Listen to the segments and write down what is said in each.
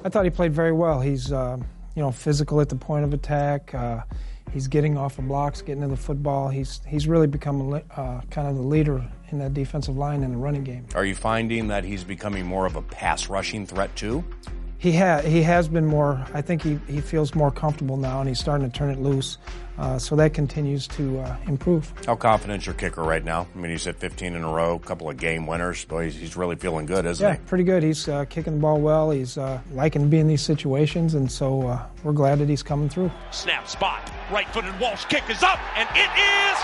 I thought he played very well. He's physical at the point of attack. He's getting off of blocks, getting to the football. He's really become kind of the leader in that defensive line in the running game. Are you finding that he's becoming more of a pass rushing threat too? He has been more. I think he feels more comfortable now, and he's starting to turn it loose. So that continues to improve. How confident is your kicker right now? I mean, he's hit 15 in a row, a couple of game winners. Boy, he's really feeling good, isn't he? Yeah, pretty good. He's kicking the ball well. He's liking to be in these situations, and so we're glad that he's coming through. Snap, spot, right-footed Walsh kick is up, and it is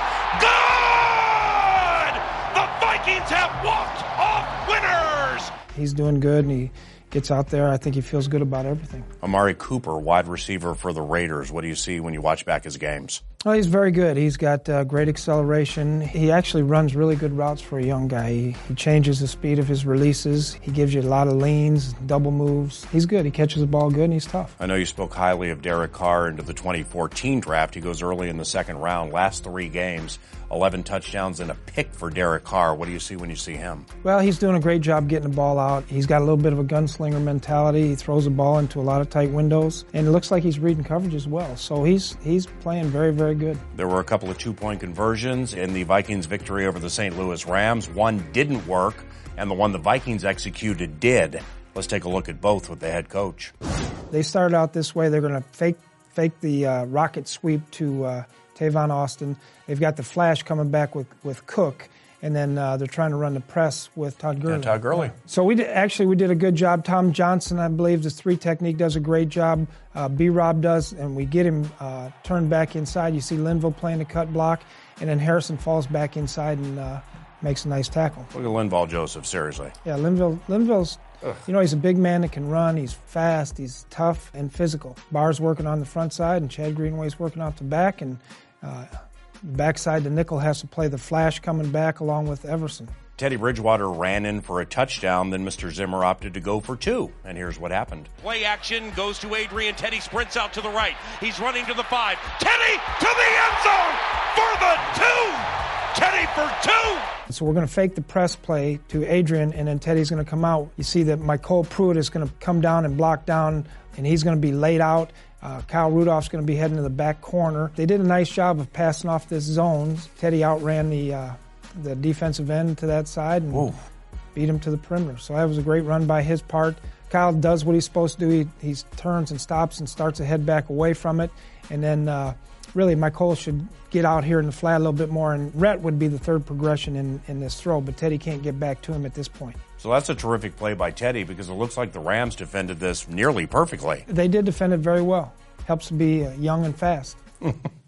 good! The Vikings have walked off winners! He's doing good, and he gets out there. I think he feels good about everything. Amari Cooper, wide receiver for the Raiders. What do you see when you watch back his games? Well, he's very good. He's got great acceleration. He actually runs really good routes for a young guy. He changes the speed of his releases. He gives you a lot of leans, double moves. He's good. He catches the ball good, and he's tough. I know you spoke highly of Derek Carr into the 2014 draft. He goes early in the second round. Last 3 games, 11 touchdowns and a pick for Derek Carr. What do you see when you see him? Well, he's doing a great job getting the ball out. He's got a little bit of a gunslinger mentality. He throws the ball into a lot of tight windows, and it looks like he's reading coverage as well. So he's playing very, very good. There were a couple of 2-point conversions in the Vikings' victory over the St. Louis Rams. One didn't work, and the one the Vikings executed did. Let's take a look at both with the head coach. They started out this way. They're going to fake the rocket sweep to Tavon Austin. They've got the flash coming back with Cook, and then they're trying to run the press with Todd Gurley. Yeah, Todd Gurley. So we did a good job. Tom Johnson, I believe, the 3 technique does a great job. B-Rob does, and we get him turned back inside. You see Linville playing the cut block, and then Harrison falls back inside and makes a nice tackle. Look at Linval Joseph, seriously. Yeah, Linville's, he's a big man that can run. He's fast, he's tough, and physical. Barr's working on the front side, and Chad Greenway's working off the back, and backside, the nickel has to play the flash coming back along with Everson. Teddy Bridgewater ran in for a touchdown, then Mr. Zimmer opted to go for 2. And here's what happened. Play action goes to Adrian. Teddy sprints out to the right. He's running to the 5. Teddy to the end zone for the 2. Teddy for 2. So we're going to fake the press play to Adrian, and then Teddy's going to come out. You see that Mycole Pruitt is going to come down and block down, and he's going to be laid out. Kyle Rudolph's going to be heading to the back corner. They did a nice job of passing off this zone. Teddy outran the defensive end to that side and beat him to the perimeter. So that was a great run by his part. Kyle does what he's supposed to do. He turns and stops and starts to head back away from it. And then really Mycole should get out here in the flat a little bit more, and Rhett would be the third progression in this throw, but Teddy can't get back to him at this point. So that's a terrific play by Teddy, because it looks like the Rams defended this nearly perfectly. They did defend it very well. Helps to be young and fast.